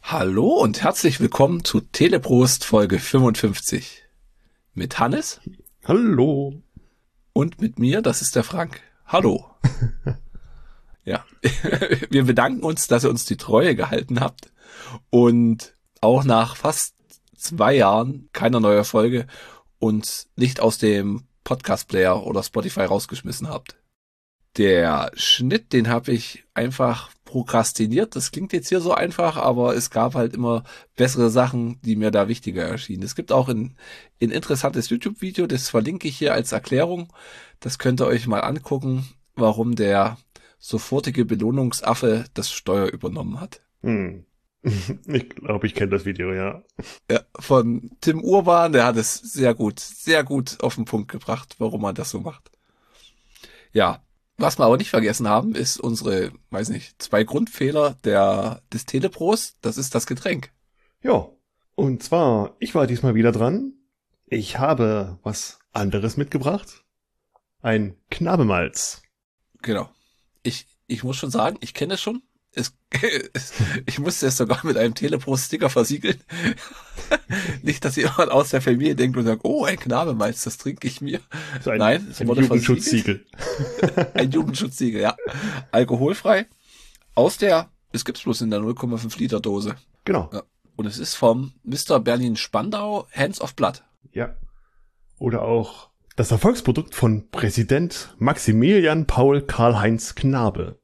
Hallo und herzlich willkommen zu Teleprost Folge 55 mit Hannes Hallo. und mit mir, das ist der Frank. Hallo. Ja, wir bedanken uns, dass ihr uns die Treue gehalten habt und auch nach fast 2 Jahren keiner neuen Folge uns nicht aus dem Podcast-Player oder Spotify rausgeschmissen habt. Der Schnitt, den habe ich einfach prokrastiniert. Das klingt jetzt hier so einfach, aber es gab halt immer bessere Sachen, die mir da wichtiger erschienen. Es gibt auch ein interessantes YouTube-Video, das verlinke ich hier als Erklärung. Das könnt ihr euch mal angucken, warum der sofortige Belohnungsaffe das Steuer übernommen hat. Ich glaube, ich kenne das Video, ja. Ja, von Tim Urban, der hat es sehr gut auf den Punkt gebracht, warum man das so macht. Ja, was wir aber nicht vergessen haben, ist unsere, weiß nicht, 2 Grundfehler des Telepros. Das ist das Getränk. Ja. Und zwar, ich war diesmal wieder dran. Ich habe was anderes mitgebracht. Ein Knabemalz. Genau. Ich muss schon sagen, ich kenne es schon. Ich musste es sogar mit einem Telepro-Sticker versiegeln. Nicht, dass jemand aus der Familie denkt und sagt, oh, ein Knabemalz, das trinke ich mir. So Nein, es ein wurde Jugendschutzsiegel. Ein Jugendschutzsiegel, ja. Alkoholfrei. Es gibt's bloß in der 0,5 Liter Dose. Genau. Ja. Und es ist vom Mr. Berlin Spandau Hands of Blood. Ja. Oder auch das Erfolgsprodukt von Präsident Maximilian Paul Karl-Heinz Knabe.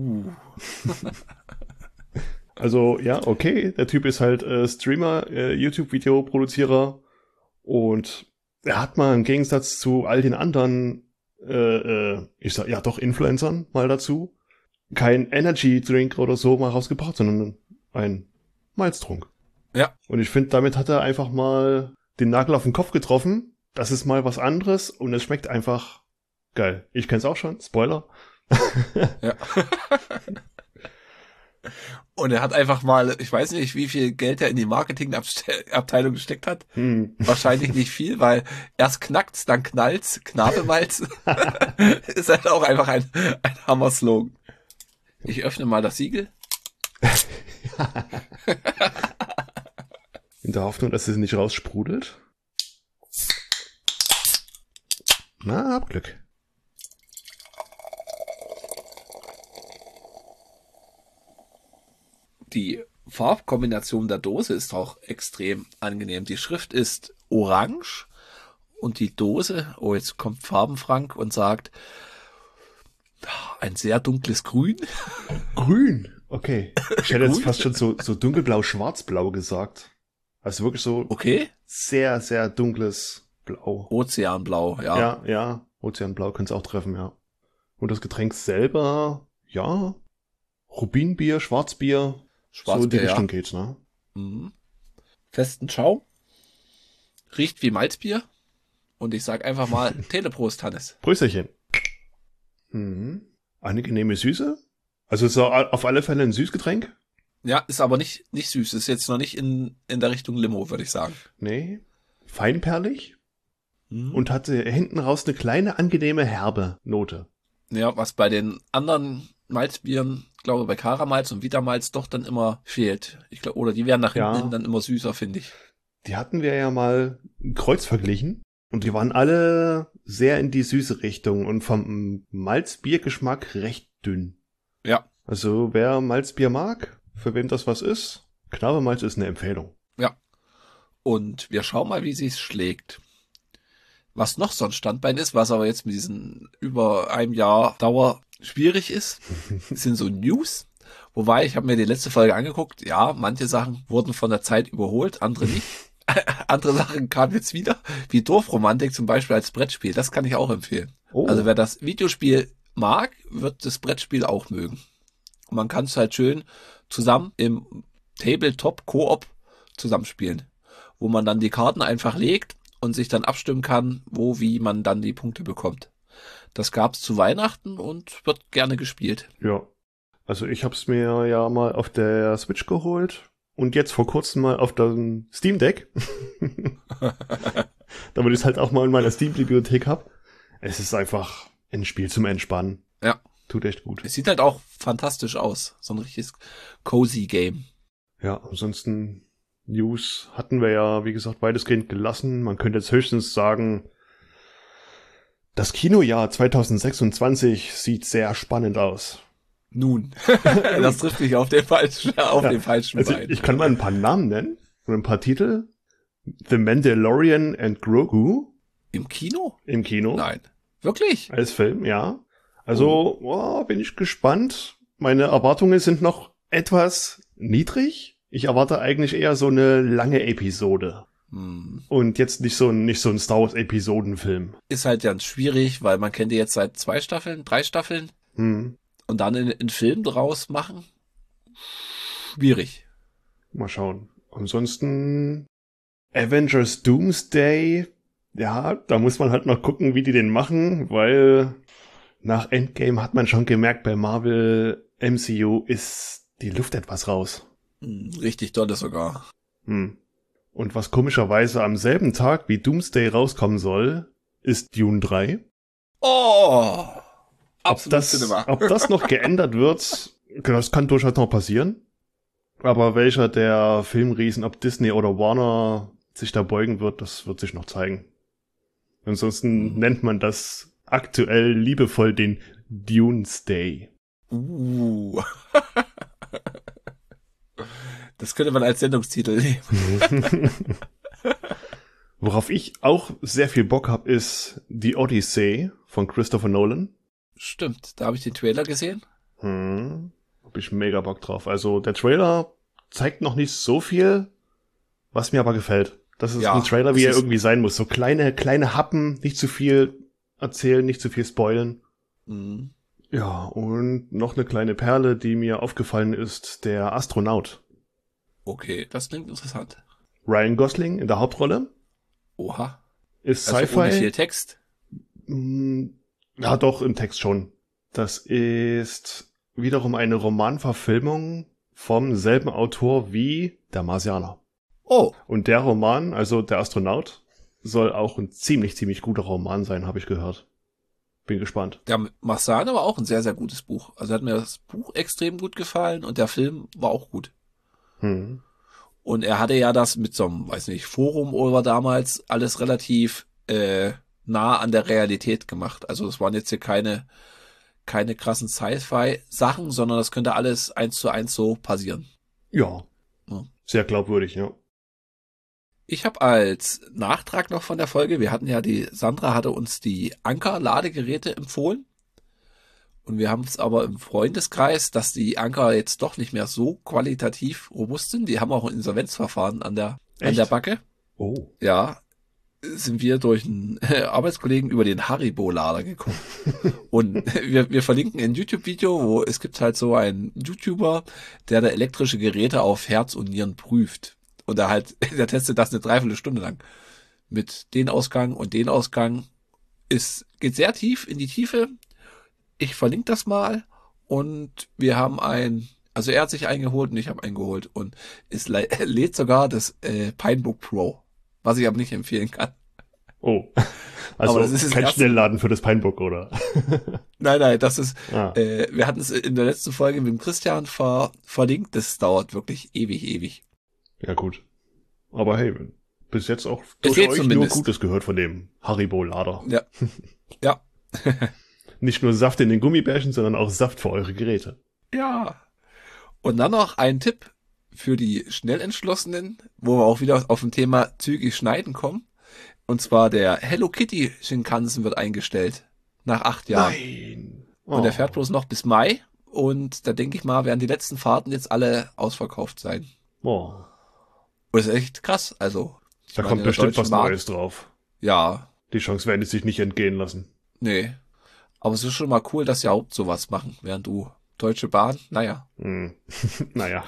Also, ja, okay, der Typ ist halt Streamer, YouTube-Video-Produzierer und er hat mal im Gegensatz zu all den anderen, ich sag, ja doch, Influencern mal dazu, kein Energy-Drink oder so mal rausgebracht, sondern ein Malztrunk. Ja. Und ich finde, damit hat er einfach mal den Nagel auf den Kopf getroffen. Das ist mal was anderes und es schmeckt einfach geil. Ich kenn's auch schon, Spoiler. Ja. Und er hat einfach mal, ich weiß nicht, wie viel Geld er in die Marketingabteilung gesteckt hat. Wahrscheinlich nicht viel, weil erst knackt's, dann knallt's, Knabemalz. Ist halt auch einfach ein Hammer-Slogan. Ich öffne mal das Siegel. In der Hoffnung, dass es nicht raussprudelt. Na, hab Glück. Die Farbkombination der Dose ist auch extrem angenehm. Die Schrift ist orange und die Dose, oh, jetzt kommt Farbenfrank und sagt, ein sehr dunkles Grün. Grün? Okay. Ich hätte jetzt Grün? fast schon so dunkelblau, schwarzblau gesagt. Also wirklich so Okay. sehr, sehr dunkles Blau. Ozeanblau, ja. Ja. Ozeanblau könnte es auch treffen, ja. Und das Getränk selber, ja. Rubinbier, Schwarzbier. So in die Richtung geht's, ne? Mhm. Festen Schaum. Riecht wie Malzbier. Und ich sag einfach mal Teleprost, Hannes. Prösterchen. Angenehme Süße. Also ist auf alle Fälle ein Süßgetränk. Ja, ist aber nicht süß. Ist jetzt noch nicht in der Richtung Limo, würde ich sagen. Nee. Feinperlig. Und hatte hinten raus eine kleine, angenehme, herbe Note. Ja, was bei den anderen Malzbieren, glaube bei Karamalz und Vitamalz doch dann immer fehlt. Ich glaube, oder die werden nach hinten hin dann immer süßer, finde ich. Die hatten wir ja mal kreuz verglichen. Und die waren alle sehr in die süße Richtung und vom Malzbiergeschmack recht dünn. Ja. Also wer Malzbier mag, für wem das was ist, Knabemalz ist eine Empfehlung. Ja. Und wir schauen mal, wie sie es schlägt. Was noch so ein Standbein ist, was aber jetzt mit diesen über einem Jahr Dauer schwierig ist, sind so News. Wobei, ich habe mir die letzte Folge angeguckt, ja, manche Sachen wurden von der Zeit überholt, andere nicht. Andere Sachen kamen jetzt wieder, wie Dorfromantik zum Beispiel als Brettspiel, das kann ich auch empfehlen. Oh. Also wer das Videospiel mag, wird das Brettspiel auch mögen. Und man kann es halt schön zusammen im Tabletop-Koop zusammenspielen, wo man dann die Karten einfach legt und sich dann abstimmen kann, wie man dann die Punkte bekommt. Das gab's zu Weihnachten und wird gerne gespielt. Ja, also ich hab's mir ja mal auf der Switch geholt und jetzt vor kurzem mal auf dem Steam Deck. Damit ich es halt auch mal in meiner Steam-Bibliothek hab. Es ist einfach ein Spiel zum Entspannen. Ja. Tut echt gut. Es sieht halt auch fantastisch aus. So ein richtiges cozy Game. Ja, ansonsten News hatten wir ja, wie gesagt, weitestgehend gelassen. Man könnte jetzt höchstens sagen, das Kinojahr 2026 sieht sehr spannend aus. Nun, das trifft mich auf den falschen Also Bein. ich kann mal ein paar Namen nennen und ein paar Titel. The Mandalorian and Grogu. Im Kino? Im Kino. Nein. Wirklich? Als Film, ja. Also, bin ich gespannt. Meine Erwartungen sind noch etwas niedrig. Ich erwarte eigentlich eher so eine lange Episode. Und jetzt nicht so ein Star Wars Episodenfilm. Ist halt ganz schwierig, weil man kennt die jetzt seit 2 Staffeln, 3 Staffeln. Und dann einen Film draus machen? Schwierig. Mal schauen. Ansonsten Avengers Doomsday. Ja, da muss man halt noch gucken, wie die den machen, weil nach Endgame hat man schon gemerkt, bei Marvel MCU ist die Luft etwas raus. Richtig dolle sogar. Und was komischerweise am selben Tag wie Doomsday rauskommen soll, ist Dune 3. Oh! Ob das noch geändert wird, das kann durchaus noch passieren. Aber welcher der Filmriesen, ob Disney oder Warner, sich da beugen wird, das wird sich noch zeigen. Ansonsten nennt man das aktuell liebevoll den Dunesday. Das könnte man als Sendungstitel nehmen. Worauf ich auch sehr viel Bock habe, ist die Odyssey von Christopher Nolan. Stimmt, da habe ich den Trailer gesehen. Hab ich mega Bock drauf. Also der Trailer zeigt noch nicht so viel, was mir aber gefällt. Das ist ein Trailer, wie er irgendwie sein muss. So kleine Happen, nicht zu viel erzählen, nicht zu viel spoilen. Ja, und noch eine kleine Perle, die mir aufgefallen ist, der Astronaut. Okay, das klingt interessant. Ryan Gosling in der Hauptrolle. Oha. Ist also Sci-Fi. Ohne viel Text? Ja, doch, im Text schon. Das ist wiederum eine Romanverfilmung vom selben Autor wie Der Marsianer. Oh. Und der Roman, also der Astronaut, soll auch ein ziemlich guter Roman sein, habe ich gehört. Bin gespannt. Der Marsianer war auch ein sehr, sehr gutes Buch. Also hat mir das Buch extrem gut gefallen und der Film war auch gut. Und er hatte ja das mit so einem, weiß nicht, Forum oder damals alles relativ nah an der Realität gemacht. Also es waren jetzt hier keine krassen Sci-Fi-Sachen, sondern das könnte alles 1:1 so passieren. Ja. Sehr glaubwürdig, ja. Ich habe als Nachtrag noch von der Folge, Sandra hatte uns die Anker-Ladegeräte empfohlen. Und wir haben es aber im Freundeskreis, dass die Anker jetzt doch nicht mehr so qualitativ robust sind. Die haben auch ein Insolvenzverfahren an der Backe. Oh. Ja, sind wir durch einen Arbeitskollegen über den Haribo-Lader gekommen. Und wir verlinken ein YouTube-Video, wo es gibt halt so einen YouTuber, der da elektrische Geräte auf Herz und Nieren prüft. Und der testet das eine Dreiviertelstunde lang. Mit den Ausgang und den Ausgang. Geht sehr tief in die Tiefe. Ich verlinke das mal. Und wir haben also er hat sich eingeholt und ich habe eingeholt. Und es lädt sogar das Pinebook Pro. Was ich aber nicht empfehlen kann. Oh. Also das ist kein Schnellladen für das Pinebook, oder? Nein, das ist, wir hatten es in der letzten Folge mit dem Christian verlinkt. Das dauert wirklich ewig. Ja, gut. Aber hey, bis jetzt auch durch euch zumindest nur Gutes gehört von dem Haribo-Lader. Ja. Nicht nur Saft in den Gummibärchen, sondern auch Saft für eure Geräte. Ja. Und dann noch ein Tipp für die Schnellentschlossenen, wo wir auch wieder auf dem Thema zügig schneiden kommen. Und zwar der Hello Kitty Shinkansen wird eingestellt. Nach 8 Jahren. Nein. Und der fährt bloß noch bis Mai. Und da denke ich mal, werden die letzten Fahrten jetzt alle ausverkauft sein. Oh. Das ist echt krass. Also, da kommt bestimmt was Neues drauf. Ja. Die Chance werden die sich nicht entgehen lassen. Nee. Aber es ist schon mal cool, dass sie auch sowas machen, während du Deutsche Bahn, naja. Naja.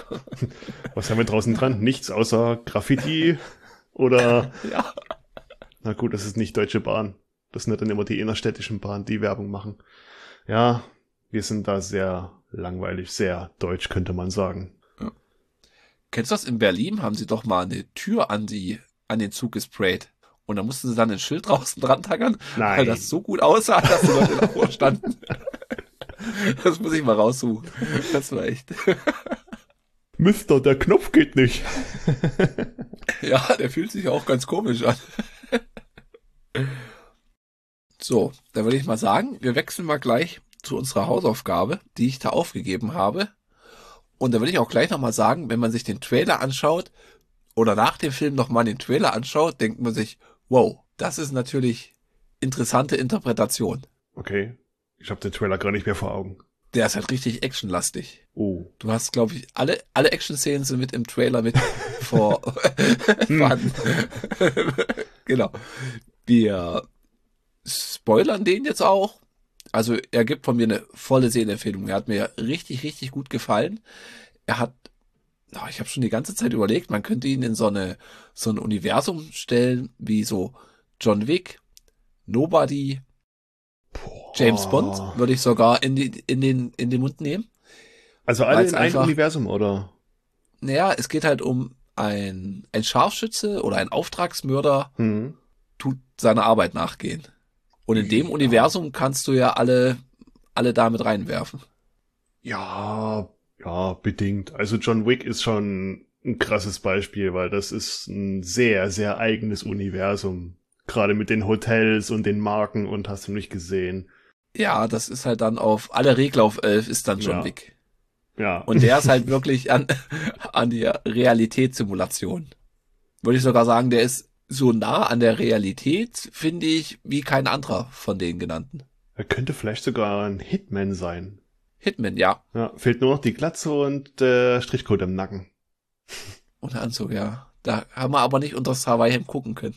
Was haben wir draußen dran? Nichts außer Graffiti oder... Ja. Na gut, das ist nicht Deutsche Bahn. Das sind dann immer die innerstädtischen Bahnen, die Werbung machen. Ja, wir sind da sehr langweilig, sehr deutsch, könnte man sagen. Ja. Kennst du das? In Berlin haben sie doch mal eine Tür an den Zug gesprayt. Und da mussten sie dann ein Schild draußen dran tackern, weil das so gut aussah, dass die Leute davor standen. Das muss ich mal raussuchen. Das war echt. Mister, der Knopf geht nicht. Ja, der fühlt sich auch ganz komisch an. So, dann würde ich mal sagen, wir wechseln mal gleich zu unserer Hausaufgabe, die ich da aufgegeben habe. Und da würde ich auch gleich nochmal sagen, wenn man sich den Trailer anschaut oder nach dem Film nochmal den Trailer anschaut, denkt man sich, wow, das ist natürlich interessante Interpretation. Okay, ich habe den Trailer gar nicht mehr vor Augen. Der ist halt richtig actionlastig. Oh. Du hast, glaube ich, alle Action-Szenen sind mit im Trailer mit vorhanden. Genau. Wir spoilern den jetzt auch. Also er gibt von mir eine volle Sehempfehlung. Er hat mir richtig, richtig gut gefallen. Ich habe schon die ganze Zeit überlegt, man könnte ihn in so ein Universum stellen, wie so John Wick, Nobody, James Bond, würde ich sogar in den Mund nehmen. Also alle in einem Universum, oder? Naja, es geht halt um ein Scharfschütze oder ein Auftragsmörder, tut seiner Arbeit nachgehen. Und in dem Universum kannst du ja alle da mit reinwerfen. Ja, bedingt. Also John Wick ist schon ein krasses Beispiel, weil das ist ein sehr, sehr eigenes Universum. Gerade mit den Hotels und den Marken und hast du nicht gesehen. Ja, das ist halt dann alle Regler auf 11 ist dann John Wick. Ja. Und der ist halt wirklich an die Realitätssimulation. Würde ich sogar sagen, der ist so nah an der Realität, finde ich, wie kein anderer von den genannten. Er könnte vielleicht sogar ein Hitman sein. Hitman, ja. Ja, fehlt nur noch die Glatze und der Strichcode im Nacken. Und der Anzug, ja. Da haben wir aber nicht unter das Hawaii-Hemd gucken können.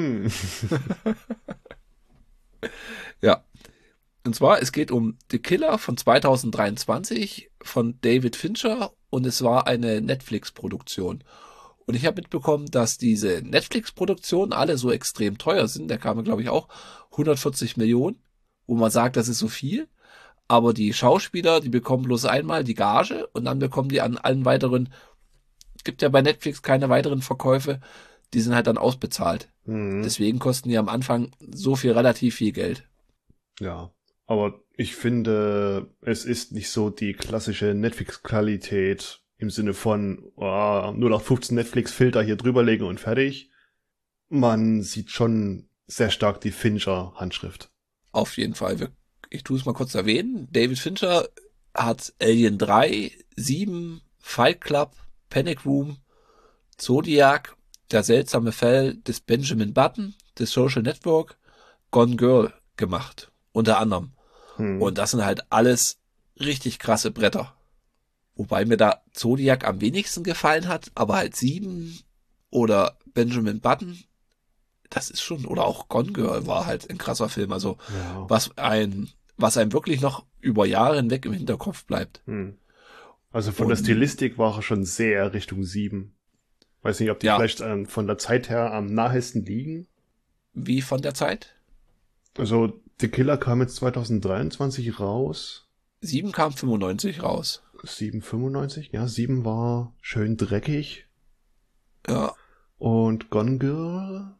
Ja. Und zwar, es geht um The Killer von 2023 von David Fincher und es war eine Netflix-Produktion. Und ich habe mitbekommen, dass diese Netflix-Produktionen alle so extrem teuer sind. Der kam, glaube ich, auch 140 Millionen, wo man sagt, das ist so viel. Aber die Schauspieler, die bekommen bloß einmal die Gage und dann bekommen die an allen weiteren, gibt ja bei Netflix keine weiteren Verkäufe, die sind halt dann ausbezahlt. Deswegen kosten die am Anfang relativ viel Geld. Ja, aber ich finde, es ist nicht so die klassische Netflix-Qualität im Sinne von 0815 Netflix-Filter hier drüberlegen und fertig. Man sieht schon sehr stark die Fincher-Handschrift. Auf jeden Fall. Ich tue es mal kurz erwähnen. David Fincher hat Alien 3, 7, Fight Club, Panic Room, Zodiac, Der seltsame Fall des Benjamin Button, The Social Network, Gone Girl gemacht. Unter anderem. Und das sind halt alles richtig krasse Bretter. Wobei mir da Zodiac am wenigsten gefallen hat, aber halt 7 oder Benjamin Button, das ist schon, oder auch Gone Girl war halt ein krasser Film. Also was einem wirklich noch über Jahre hinweg im Hinterkopf bleibt. Also von der Stilistik war er schon sehr Richtung 7. Weiß nicht, ob die vielleicht von der Zeit her am nahesten liegen. Wie von der Zeit? Also The Killer kam jetzt 2023 raus. 7 kam 95 raus. 7,95? Ja, 7 war schön dreckig. Ja. Und Gone Girl?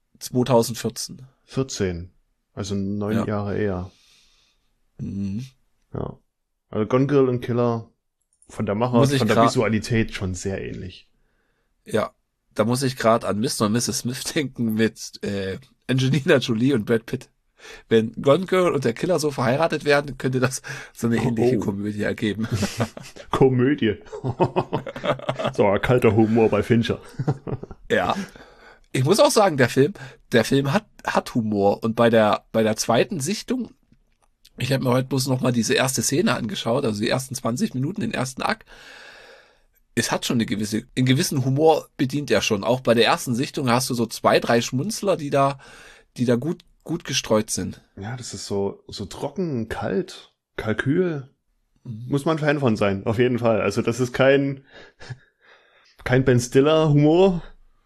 2014. 14. Also 9 Jahre eher. Mhm. Ja. Also Gone Girl und Killer von der Macher, von der Visualität schon sehr ähnlich. Ja. Da muss ich gerade an Mr. und Mrs. Smith denken mit Angelina Jolie und Brad Pitt. Wenn Gone Girl und der Killer so verheiratet werden, könnte das so eine ähnliche Komödie ergeben. Komödie. So, ein kalter Humor bei Fincher. Ja. Ich muss auch sagen, der Film hat Humor. Und bei der zweiten Sichtung, ich habe mir heute bloß noch mal diese erste Szene angeschaut, also die ersten 20 Minuten, den ersten Akt. Es hat schon einen gewissen Humor bedient er schon. Auch bei der ersten Sichtung hast du so 2, 3 Schmunzler, die da gut gestreut sind. Ja, das ist so trocken, kalt, Kalkül. Muss man Fan von sein, auf jeden Fall. Also das ist kein Ben Stiller Humor.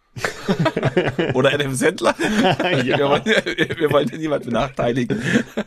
Oder Adam Sandler. Ja. Wir wollen ja niemand benachteiligen.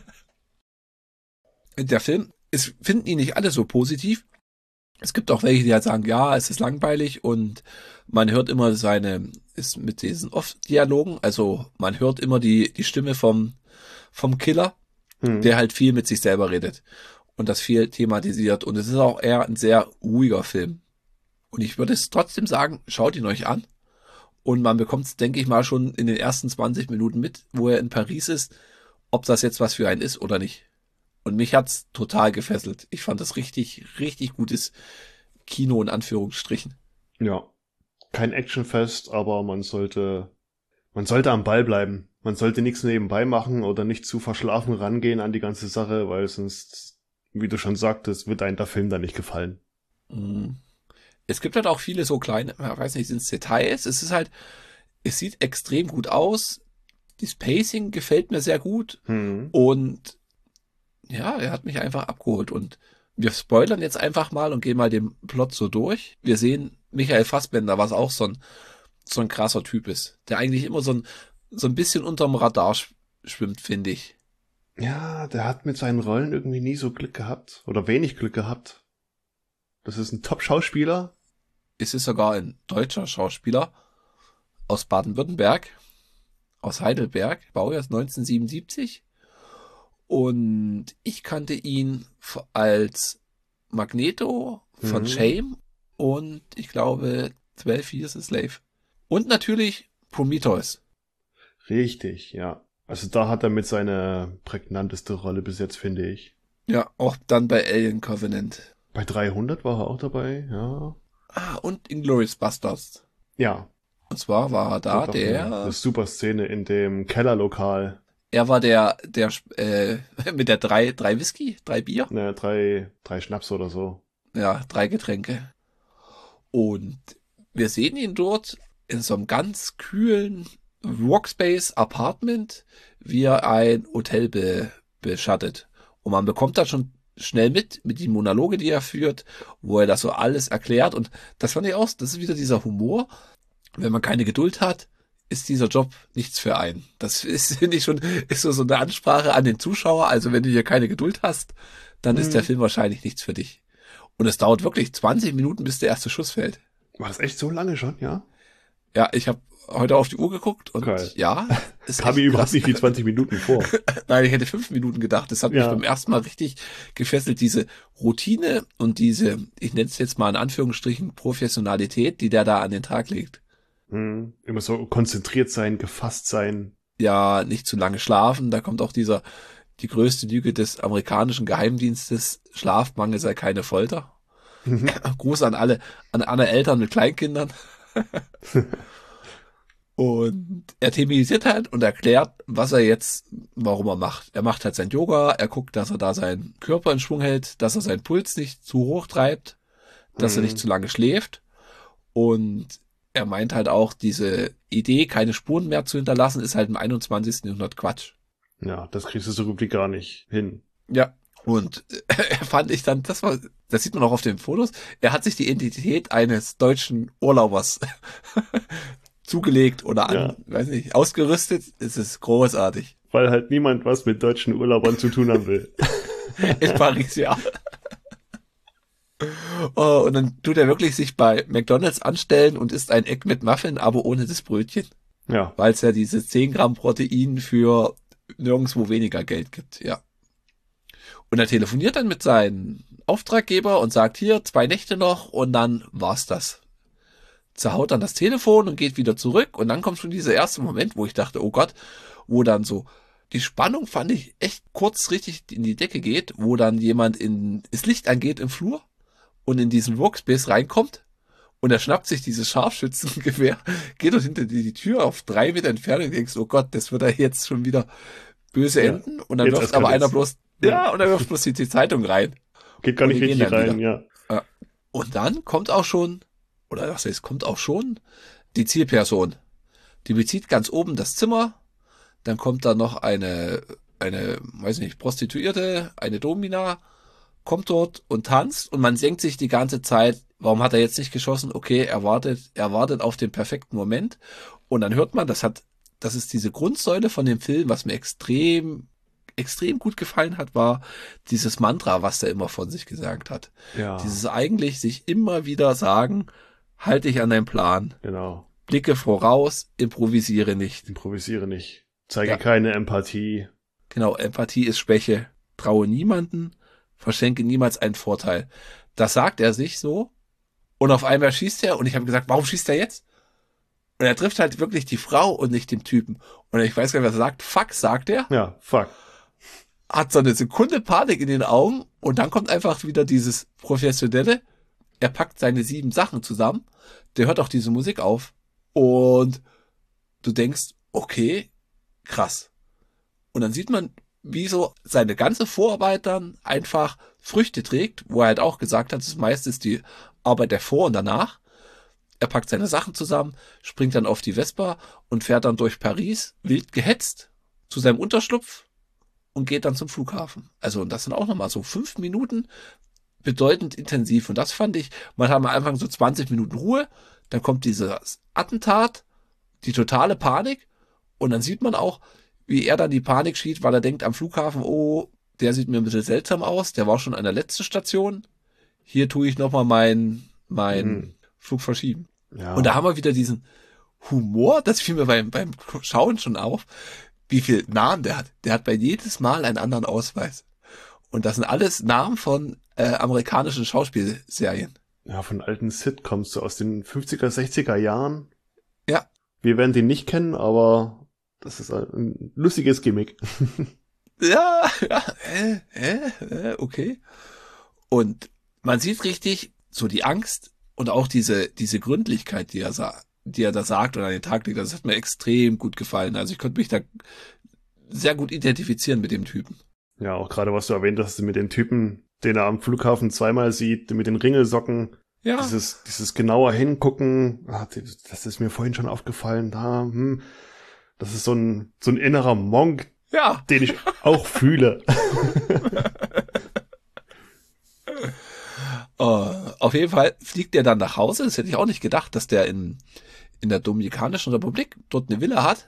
Der Film, es finden ihn nicht alle so positiv. Es gibt auch welche, die halt sagen, ja, es ist langweilig und man hört immer ist mit diesen Off-Dialogen, also man hört immer die Stimme vom Killer, der halt viel mit sich selber redet und das viel thematisiert und es ist auch eher ein sehr ruhiger Film. Und ich würde es trotzdem sagen, schaut ihn euch an. Und man bekommt es, denke ich mal, schon in den ersten 20 Minuten mit, wo er in Paris ist, ob das jetzt was für einen ist oder nicht. Und mich hat's total gefesselt. Ich fand das richtig, richtig gutes Kino in Anführungsstrichen. Ja. Kein Actionfest, aber man sollte am Ball bleiben. Man sollte nichts nebenbei machen oder nicht zu verschlafen rangehen an die ganze Sache, weil sonst, wie du schon sagtest, wird einem der Film dann nicht gefallen. Mhm. Es gibt halt auch viele so kleine, ich weiß nicht, sind es Details? Es ist halt, es sieht extrem gut aus. Das Pacing gefällt mir sehr gut. Und ja, er hat mich einfach abgeholt. Und wir spoilern jetzt einfach mal und gehen mal den Plot so durch. Wir sehen Michael Fassbender, was auch so ein krasser Typ ist, der eigentlich immer so ein bisschen unterm Radar schwimmt, finde ich. Ja, der hat mit seinen Rollen irgendwie nie so Glück gehabt. Oder wenig Glück gehabt. Das ist ein Top-Schauspieler. Es ist sogar ein deutscher Schauspieler aus Baden-Württemberg, aus Heidelberg, Baujahr 1977. Und ich kannte ihn als Magneto von Shame und ich glaube 12 Years a Slave. Und natürlich Prometheus. Richtig, ja. Also da hat er mit seiner prägnanteste Rolle bis jetzt, finde ich. Ja, auch dann bei Alien Covenant. Bei 300 war er auch dabei, ja. Ah, und Inglourious Basterds. Ja. Und zwar war er da eine super Szene in dem Kellerlokal. Er war der mit der drei Whisky, 3 Bier. Ne, drei Schnaps oder so. Ja, 3 Getränke. Und wir sehen ihn dort in so einem ganz kühlen Workspace Apartment, wie er ein Hotel beschattet. Und man bekommt da schon schnell mit die Monologe, die er führt, wo er das so alles erklärt. Und das fand ich auch, das ist wieder dieser Humor. Wenn man keine Geduld hat, ist dieser Job nichts für einen. Das ist, finde ich schon, ist so eine Ansprache an den Zuschauer. Also wenn du hier keine Geduld hast, dann ist der Film wahrscheinlich nichts für dich. Und es dauert wirklich 20 Minuten, bis der erste Schuss fällt. War das echt so lange schon, ja? Ja, ich habe heute auf die Uhr geguckt und Geil. ja. Kam mir überhaupt nicht wie 20 Minuten vor. Nein, ich hätte 5 Minuten gedacht. Das hat mich beim ersten Mal richtig gefesselt. Diese Routine und diese, ich nenne es jetzt mal in Anführungsstrichen, Professionalität, die der da an den Tag legt. Immer so konzentriert sein, gefasst sein. Ja, nicht zu lange schlafen. Da kommt auch die größte Lüge des amerikanischen Geheimdienstes, Schlafmangel sei keine Folter. Gruß an alle Eltern mit Kleinkindern. Und er thematisiert halt und erklärt, warum er macht. Er macht halt sein Yoga, er guckt, dass er da seinen Körper in Schwung hält, dass er seinen Puls nicht zu hoch treibt, dass er nicht zu lange schläft. Und er meint halt auch, diese Idee, keine Spuren mehr zu hinterlassen, ist halt im 21. Jahrhundert Quatsch. Ja, das kriegst du so gut wie gar nicht hin. Ja, und fand ich dann, das sieht man auch auf den Fotos, er hat sich die Identität eines deutschen Urlaubers zugelegt oder weiß nicht, ausgerüstet. Es ist großartig. Weil halt niemand was mit deutschen Urlaubern zu tun haben will. In Paris, ja. Oh, und dann tut er wirklich sich bei McDonald's anstellen und isst ein Egg mit Muffin, aber ohne das Brötchen. Ja. Weil es ja diese 10 Gramm Protein für nirgendwo weniger Geld gibt, ja. Und er telefoniert dann mit seinem Auftraggeber und sagt, hier, 2 Nächte noch und dann war's das. Zerhaut dann das Telefon und geht wieder zurück und dann kommt schon dieser erste Moment, wo ich dachte, oh Gott, wo dann so die Spannung, fand ich, echt kurz richtig in die Decke geht, wo dann jemand das Licht angeht im Flur und in diesen Workspace reinkommt und er schnappt sich dieses Scharfschützengewehr, geht dort hinter die Tür auf 3 Meter Entfernung und denkst, oh Gott, das wird da jetzt schon wieder böse enden und dann wirft aber einer bloß, und er wirft bloß die Zeitung rein. Geht gar nicht richtig rein, ja. Und dann kommt auch schon die Zielperson. Die bezieht ganz oben das Zimmer, dann kommt da noch eine, weiß nicht, Prostituierte, eine Domina, kommt dort und tanzt und man denkt sich die ganze Zeit, warum hat er jetzt nicht geschossen? Okay, er wartet auf den perfekten Moment und dann hört man, das ist diese Grundsäule von dem Film, was mir extrem gut gefallen hat, war dieses Mantra, was er immer von sich gesagt hat. Ja. Dieses eigentlich sich immer wieder sagen, halte dich an deinen Plan. Genau. Blicke voraus, improvisiere nicht. Improvisiere nicht. Zeige keine Empathie. Genau, Empathie ist Schwäche. Traue niemanden, verschenke niemals einen Vorteil. Das sagt er sich so Und auf einmal schießt er und ich habe gesagt, warum schießt er jetzt? Und er trifft halt wirklich die Frau und nicht den Typen. Und ich weiß gar nicht, was er sagt. Fuck, sagt er. Ja, fuck. Hat so eine Sekunde Panik in den Augen und dann kommt einfach wieder dieses Professionelle. Er packt seine 7 Sachen zusammen. Der hört auch diese Musik auf. Und du denkst, okay, krass. Und dann sieht man, wie so seine ganze Vorarbeit dann einfach Früchte trägt, wo er halt auch gesagt hat, das meiste ist die Arbeit davor und danach. Er packt seine Sachen zusammen, springt dann auf die Vespa und fährt dann durch Paris, wild gehetzt, zu seinem Unterschlupf und geht dann zum Flughafen. Also, und das sind auch nochmal so 5 Minuten bedeutend intensiv. Und das fand ich, man hat am Anfang so 20 Minuten Ruhe, dann kommt dieses Attentat, die totale Panik und dann sieht man auch, wie er dann die Panik schiebt, weil er denkt am Flughafen, oh, der sieht mir ein bisschen seltsam aus, der war schon an der letzten Station. Hier tue ich nochmal mein Flug verschieben. Ja. Und da haben wir wieder diesen Humor, das fiel mir beim Schauen schon auf, wie viel Namen der hat. Der hat bei jedes Mal einen anderen Ausweis. Und das sind alles Namen von amerikanischen Schauspielserien. Ja, von alten Sitcoms, so aus den 50er, 60er Jahren. Ja. Wir werden den nicht kennen, aber das ist ein lustiges Gimmick. Ja, okay. Und man sieht richtig so die Angst und auch diese Gründlichkeit, die er da sagt und an den Tag legt, das hat mir extrem gut gefallen. Also ich konnte mich da sehr gut identifizieren mit dem Typen. Ja, auch gerade was du erwähnt hast, mit dem Typen, den er am Flughafen zweimal sieht, mit den Ringelsocken. Ja. Dieses genauer hingucken, das ist mir vorhin schon aufgefallen, das ist so ein innerer Monk, Ja. den ich auch fühle. Auf jeden Fall fliegt er dann nach Hause. Das hätte ich auch nicht gedacht, dass der in der Dominikanischen Republik dort eine Villa hat.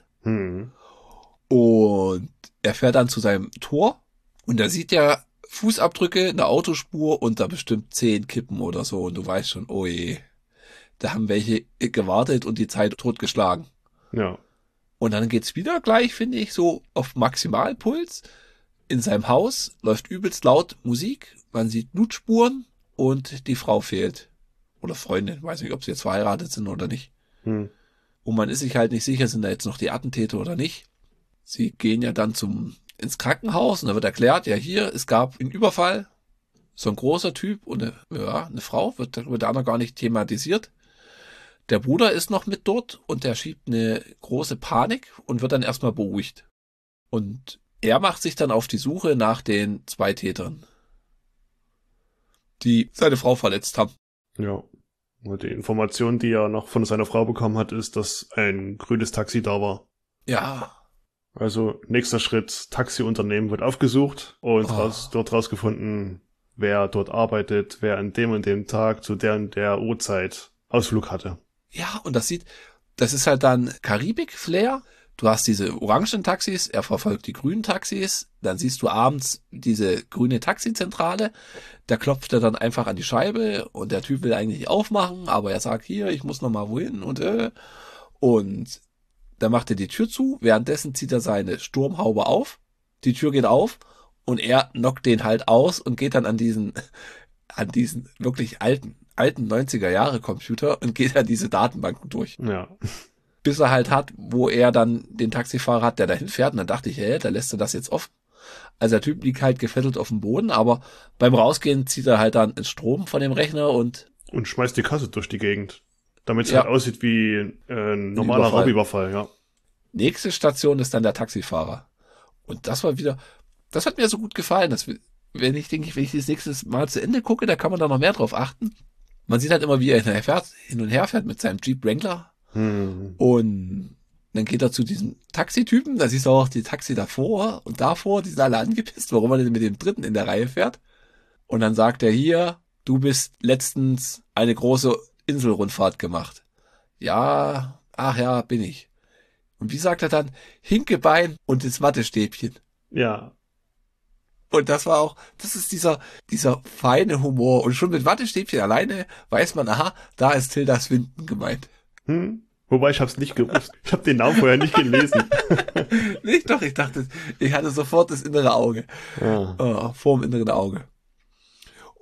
Und er fährt dann zu seinem Tor und da sieht er Fußabdrücke in der Autospur unter bestimmt 10 Kippen oder so. Und du weißt schon, oh je, da haben welche gewartet und die Zeit totgeschlagen. Ja. Und dann geht's wieder gleich, finde ich, so auf Maximalpuls. In seinem Haus läuft übelst laut Musik. Man sieht Blutspuren und die Frau fehlt. Oder Freundin, weiß nicht, ob sie jetzt verheiratet sind oder nicht. Und man ist sich halt nicht sicher, sind da jetzt noch die Attentäter oder nicht. Sie gehen ja dann ins Krankenhaus und da wird erklärt, ja hier, es gab einen Überfall. So ein großer Typ und eine Frau, wird da noch gar nicht thematisiert. Der Bruder ist noch mit dort und der schiebt eine große Panik und wird dann erstmal beruhigt. Und er macht sich dann auf die Suche nach den 2 Tätern, die seine Frau verletzt haben. Ja. Und die Information, die er noch von seiner Frau bekommen hat, ist, dass ein grünes Taxi da war. Ja. Also nächster Schritt, Taxiunternehmen wird aufgesucht und dort rausgefunden, wer dort arbeitet, wer an dem und dem Tag zu der und der Uhrzeit Ausflug hatte. Ja, und das ist halt dann Karibik-Flair. Du hast diese orangen Taxis, er verfolgt die grünen Taxis, dann siehst du abends diese grüne Taxizentrale, da klopft er dann einfach an die Scheibe und der Typ will eigentlich nicht aufmachen, aber er sagt, hier, ich muss noch mal wohin und dann macht er die Tür zu, währenddessen zieht er seine Sturmhaube auf, die Tür geht auf und er knockt den halt aus und geht dann an diesen wirklich alten 90er-Jahre-Computer und geht dann diese Datenbanken durch. Ja. Bis er halt hat, wo er dann den Taxifahrer hat, der dahin fährt. Und dann dachte ich, da lässt er das jetzt offen. Also der Typ liegt halt gefesselt auf dem Boden, aber beim Rausgehen zieht er halt dann ins Strom von dem Rechner und schmeißt die Kasse durch die Gegend. Damit es halt aussieht wie ein normaler Raubüberfall, ja. Nächste Station ist dann der Taxifahrer. Und das hat mir so gut gefallen, dass wenn ich das nächste Mal zu Ende gucke, da kann man da noch mehr drauf achten. Man sieht halt immer, wie er hin und her fährt mit seinem Jeep Wrangler. Und dann geht er zu diesem Taxitypen, da siehst du auch die Taxi davor und davor, die sind alle angepisst, warum er denn mit dem Dritten in der Reihe fährt. Und dann sagt er hier, du bist letztens eine große Inselrundfahrt gemacht. Ja, ach ja, bin ich. Und wie sagt er dann? Hinkebein und das Wattestäbchen. Ja. Und das ist dieser feine Humor. Und schon mit Wattestäbchen alleine weiß man, aha, da ist Tilda Swinton gemeint. Wobei, ich hab's nicht gewusst. Ich habe den Namen vorher nicht gelesen. Nicht doch, ich hatte sofort das innere Auge. Ja. Vor dem inneren Auge.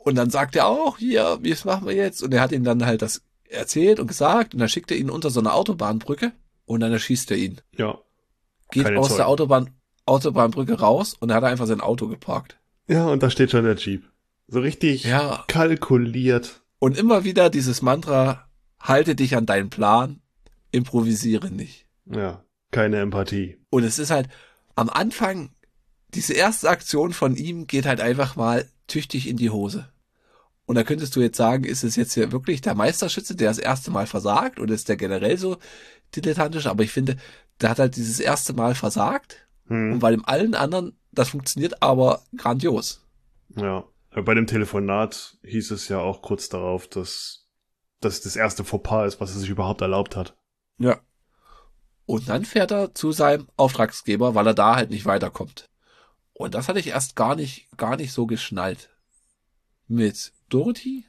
Und dann sagt er auch, hier, wie machen wir jetzt? Und er hat ihm dann halt das erzählt und gesagt und dann schickt er ihn unter so eine Autobahnbrücke und dann erschießt er ihn. Ja. Geht Keine aus der Zeugen. Autobahnbrücke raus und er hat einfach sein Auto geparkt. Ja, und da steht schon der Jeep. So richtig Ja. kalkuliert. Und immer wieder dieses Mantra, halte dich an deinen Plan, improvisiere nicht. Ja, keine Empathie. Und es ist halt am Anfang, diese erste Aktion von ihm geht halt einfach mal tüchtig in die Hose. Und da könntest du jetzt sagen, ist es jetzt hier wirklich der Meisterschütze, der das erste Mal versagt oder ist der generell so dilettantisch? Aber ich finde, der hat halt dieses erste Mal versagt und bei dem allen anderen, das funktioniert aber grandios. Ja, bei dem Telefonat hieß es ja auch kurz darauf, dass das das erste Fauxpas ist, was er sich überhaupt erlaubt hat. Ja. Und dann fährt er zu seinem Auftragsgeber, weil er da halt nicht weiterkommt. Und das hatte ich erst gar nicht so geschnallt. Mit Dorothy?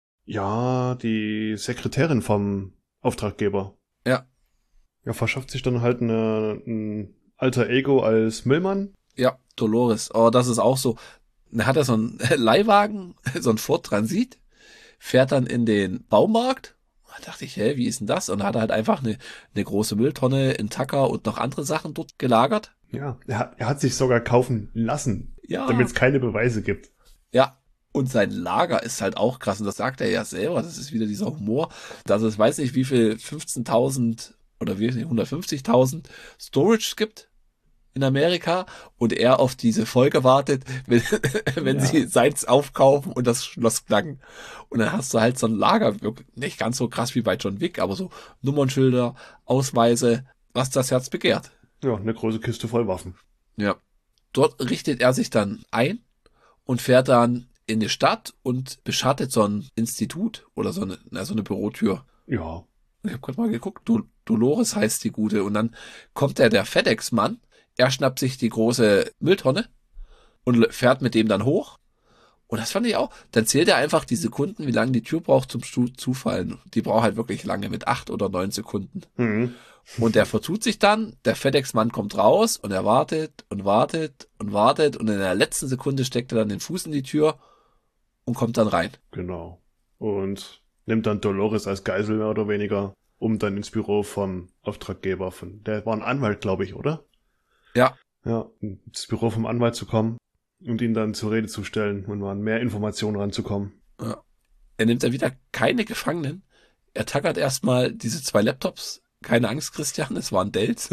Ja, die Sekretärin vom Auftraggeber. Ja. Ja, verschafft sich dann halt ein alter Ego als Müllmann. Ja, Dolores. Oh, das ist auch so. Da hat er so einen Leihwagen, so einen Ford Transit, fährt dann in den Baumarkt. Da dachte ich, wie ist denn das? Und da hat er halt einfach eine große Mülltonne in Tacker und noch andere Sachen dort gelagert. Ja, er hat sich sogar kaufen lassen, Ja. damit es keine Beweise gibt. Ja. Und sein Lager ist halt auch krass. Und das sagt er ja selber. Das ist wieder dieser Humor. Also ich weiß nicht, wie viel 15.000 oder wie viel 150.000 Storage gibt in Amerika und er auf diese Folge wartet, wenn Ja. sie seins aufkaufen und das Schloss knacken. Und dann hast du halt so ein Lager, wirklich nicht ganz so krass wie bei John Wick, aber so Nummernschilder, Ausweise, was das Herz begehrt. Ja, eine große Kiste voll Waffen. Ja. Dort richtet er sich dann ein und fährt dann in die Stadt und beschattet so ein Institut oder so eine Bürotür. Ja. Ich habe gerade mal geguckt, Dolores heißt die Gute. Und dann kommt der FedEx-Mann, er schnappt sich die große Mülltonne und fährt mit dem dann hoch. Und das fand ich auch. Dann zählt er einfach die Sekunden, wie lange die Tür braucht zum Zufallen. Die braucht halt wirklich lange, mit 8 oder 9 Sekunden. Mhm. Und der vertut sich dann, der FedEx-Mann kommt raus und er wartet und wartet und wartet. Und in der letzten Sekunde steckt er dann den Fuß in die Tür und kommt dann rein. Genau. Und nimmt dann Dolores als Geisel mehr oder weniger, um dann ins Büro vom Auftraggeber der war ein Anwalt, glaube ich, oder? Ja. Ja, ins Büro vom Anwalt zu kommen und ihn dann zur Rede zu stellen und an mehr Informationen ranzukommen. Ja. Er nimmt dann wieder keine Gefangenen. Er tackert erstmal diese 2 Laptops. Keine Angst, Christian, es waren Dells.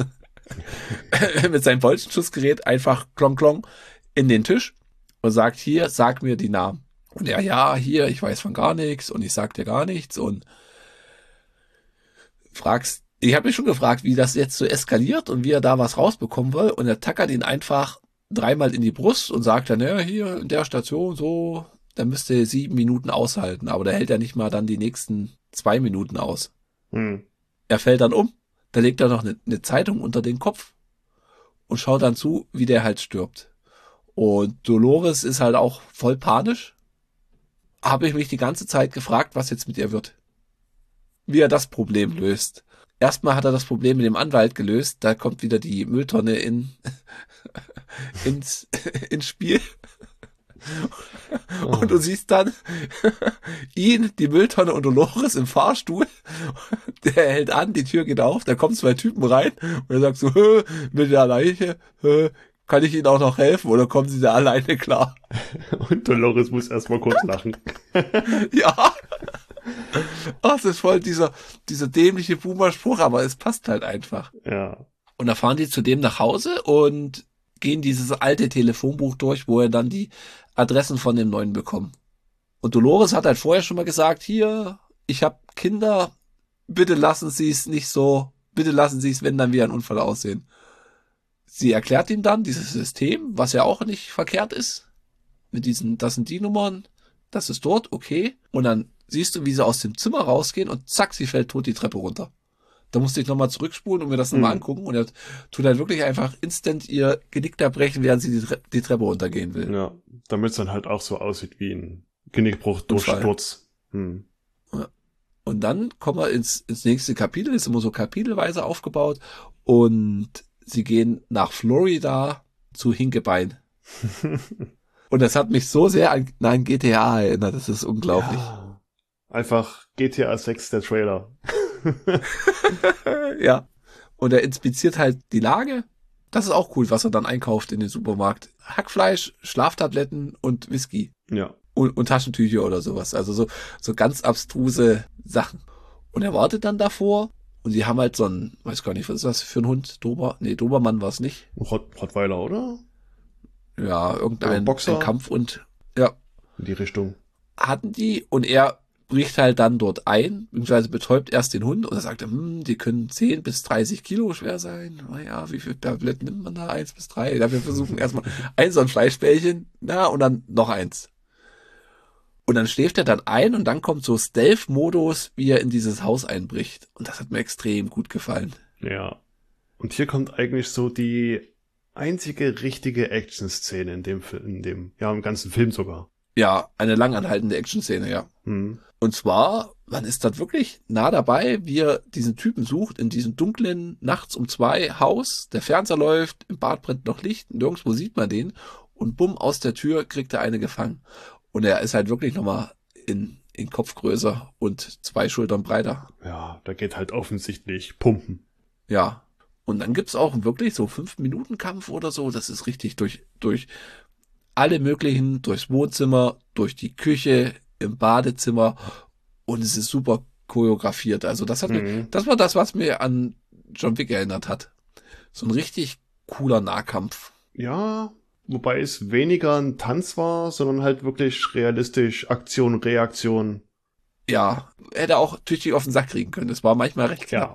Mit seinem Bolzenschussgerät einfach klong klong in den Tisch und sagt, hier, sag mir die Namen. Und er, ja, hier, ich weiß von gar nichts und ich sag dir gar nichts und ich habe mich schon gefragt, wie das jetzt so eskaliert und wie er da was rausbekommen will und er tackert ihn einfach 3-mal in die Brust und sagt dann, ja, hier in der Station so, da müsste er 7 Minuten aushalten, aber da hält er nicht mal dann die nächsten 2 Minuten aus. Hm. Er fällt dann um, da legt er noch eine Zeitung unter den Kopf und schaut dann zu, wie der halt stirbt. Und Dolores ist halt auch voll panisch. Habe ich mich die ganze Zeit gefragt, was jetzt mit ihr wird. Wie er das Problem löst. Erstmal hat er das Problem mit dem Anwalt gelöst, da kommt wieder die Mülltonne ins Spiel. Und du siehst dann ihn, die Mülltonne und Dolores im Fahrstuhl. Der hält an, die Tür geht auf, da kommen 2 Typen rein und er sagt so, mit der Leiche, kann ich Ihnen auch noch helfen oder kommen Sie da alleine klar? Und Dolores muss erstmal kurz lachen. Ja. Ach, das ist voll dieser dämliche Boomer-Spruch, aber es passt halt einfach. Ja. Und da fahren die zu dem nach Hause und gehen dieses alte Telefonbuch durch, wo er dann die Adressen von dem Neuen bekommt. Und Dolores hat halt vorher schon mal gesagt, hier, ich habe Kinder, bitte lassen Sie es nicht so, bitte lassen Sie es, wenn dann wie ein Unfall aussehen. Sie erklärt ihm dann dieses System, was ja auch nicht verkehrt ist, mit diesen, das sind die Nummern, das ist dort, okay. Und dann siehst du, wie sie aus dem Zimmer rausgehen und zack, sie fällt tot die Treppe runter. Da musste ich nochmal zurückspulen und mir das nochmal angucken und er tut halt wirklich einfach instant ihr Genick da brechen, während sie die Treppe runtergehen will. Ja, damit es dann halt auch so aussieht wie ein Genickbruch durch Sturz. Hm. Ja. Und dann kommen wir ins nächste Kapitel, ist immer so kapitelweise aufgebaut und sie gehen nach Florida zu Hinkebein. Und das hat mich so sehr an GTA erinnert, das ist unglaublich. Ja. Einfach GTA 6, der Trailer. Ja. Und er inspiziert halt die Lage. Das ist auch cool, was er dann einkauft in den Supermarkt. Hackfleisch, Schlaftabletten und Whisky. Ja. Und Taschentücher oder sowas. Also so ganz abstruse Sachen. Und er wartet dann davor. Und die haben halt so einen, weiß gar nicht, was ist das für ein Hund? Dobermann war es nicht. Rottweiler, oder? Ja, irgendein Boxer. ein Kampf und ja, In die Richtung. hatten die und er bricht halt dann dort ein, beziehungsweise betäubt erst den Hund und er sagt, die können 10 bis 30 Kilo schwer sein. Naja, wie viel Tabletten nimmt man da? 1 bis 3. Ja, wir versuchen erstmal so ein Fleischbällchen, und dann noch eins. Und dann schläft er dann ein und dann kommt so Stealth-Modus, wie er in dieses Haus einbricht. Und das hat mir extrem gut gefallen. Ja. Und hier kommt eigentlich so die einzige richtige Action-Szene in dem Film, im ganzen Film sogar. Ja, eine langanhaltende Action-Szene, ja. Mhm. Und zwar, man ist dort wirklich nah dabei, wie er diesen Typen sucht, in diesem dunklen, nachts um 2 Haus. Der Fernseher läuft, im Bad brennt noch Licht, nirgendwo sieht man den. Und bumm, aus der Tür kriegt er eine gefangen. Und er ist halt wirklich nochmal in Kopf größer und 2 Schultern breiter. Ja, da geht halt offensichtlich Pumpen. Ja. Und dann gibt's auch wirklich so 5-Minuten-Kampf oder so. Das ist richtig durch alle möglichen, durchs Wohnzimmer, durch die Küche, im Badezimmer. Und es ist super choreografiert. Also das war das, was mir an John Wick erinnert hat. So ein richtig cooler Nahkampf. Ja, wobei es weniger ein Tanz war, sondern halt wirklich realistisch Aktion, Reaktion. Ja, hätte auch tüchtig auf den Sack kriegen können. Das war manchmal recht knapp.